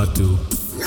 I do.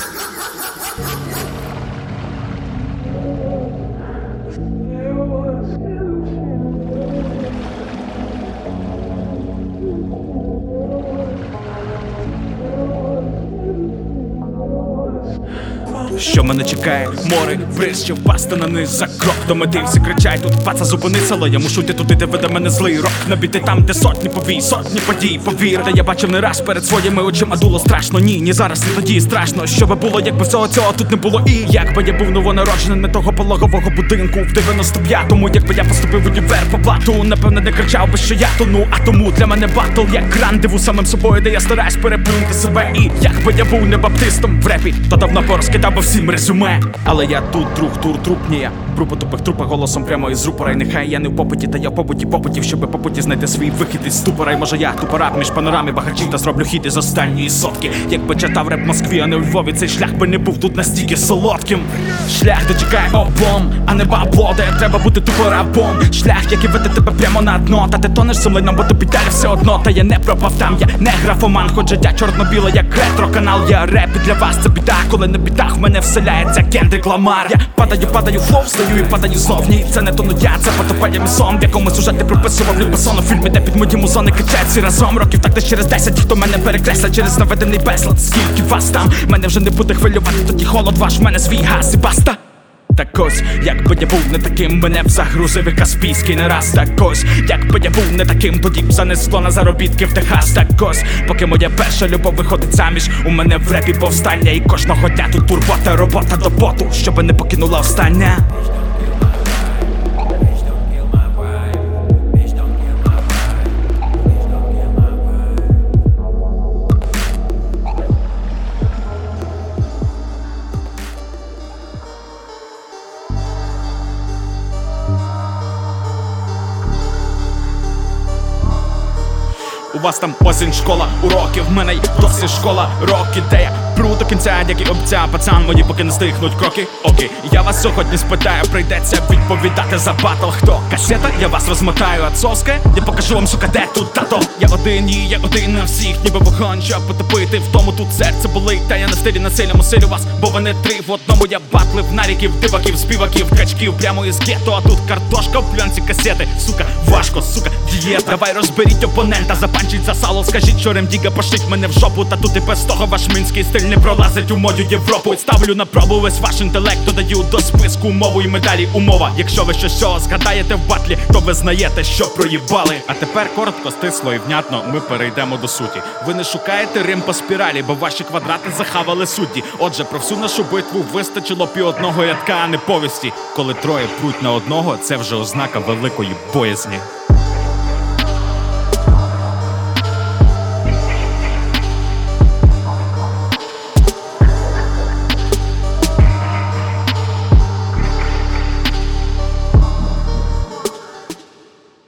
Що мене чекає? Море, бриз, чи впасти на низ за крок до мети. Всі кричать, тут паца зупиниться, але я мушу йти туди, де веде мене злий рок. Набіти там, де сотні повій, сотні подій, повір. Та я бачив не раз перед своїми очима дуло страшно. Ні, зараз, не тоді страшно. Що би було, якби всього цього тут не було. І якби я був новонародженим не того пологового будинку в 95-му, якби я поступив в універ по блату, напевне не кричав би, що я тону. А тому для мене батл як рандеву самим собою, де я стараюсь переплюнути себе. І якби я був не баптистом в репі, то давно порозкидав би всім резюме. Але я тут друг, тур ні я бру по тупих трупах голосом прямо із рупора. І нехай я не в попиті, та я в побуті попитів, щоби по путі знайти свій вихід із ступора. І може я тупораб між панорами багачів та зроблю хід із останньої сотки. Якби читав реп в Москві, а не у Львові, цей шлях би не був тут настільки солодким. Шлях, де чекає облом, а не бабло, де треба бути тупорабом. Шлях, який веде тебе прямо на дно, та ти тонеш землином, бо тобі далі все одно. Та я не пропав там, я не графоман, хоч життя чорно-біле, як ретро-канал. Я реп, і для вас це біда, коли на бідах в мене вселяється Кендрик Ламар. Я падаю, флоу, встаю і падаю знов. Ні, це не тонуття, це потопає мій сон, в якому сюжет приписував Любесон. У фільмі, де під мої музони кричать всі разом. Років так десь через 10, хто мене перекреслять через наведений безлад. Скільки вас там, мене вже не буде хвилювати, тоді холод ваш, в мене свій газ і баста. Так ось, якби я був не таким, мене б загрузив і Каспійський не раз. Так ось, якби я був не таким, тоді б занесло на заробітки в Техас. Так ось, поки моя перша любов виходить заміж, у мене в репі повстання. І кожного дня тут турбота, робота до поту, щоби не покинула остання. У вас там осінь, школа, уроків, в мене й досі школа, роки, де я пру до кінця, як і обіцяв пацан, мої поки не стихнуть кроки. Окей, я вас сьогодні спитаю, прийдеться відповідати за батл. Хто? Касета? Я вас розмотаю, отцовське? Я покажу вам, сука, де тут тато. Я один на всіх, ніби вогонь, щоб потопити. В тому тут серце болить, та я на стилі насиллям усилю вас. Бо вони три в одному, я батлив наріків, диваків, співаків, качків прямо із гетто. А тут картошка в пленці касети. Сука, важко, сука, дієта. Давай розберіть опонента, запанчіть за сало, скажіть, що ремдіга пошліть мене в жопу. Та тут і без того ваш мінський стиль не пролазить у мою Європу. Ставлю на пробу весь ваш інтелект, додаю до списку мову і медалі умова. Якщо ви щось цього згадаєте в батлі, то ви знаєте, що проїбали. А тепер коротко, стисло і внятно ми перейдемо до суті. Ви не шукаєте рим по спіралі, бо ваші квадрати захавали судді. Отже, про всю нашу битву вистачило б і одного рядка, а не повісті. Коли троє пруть на одного, це вже ознака великої боязні.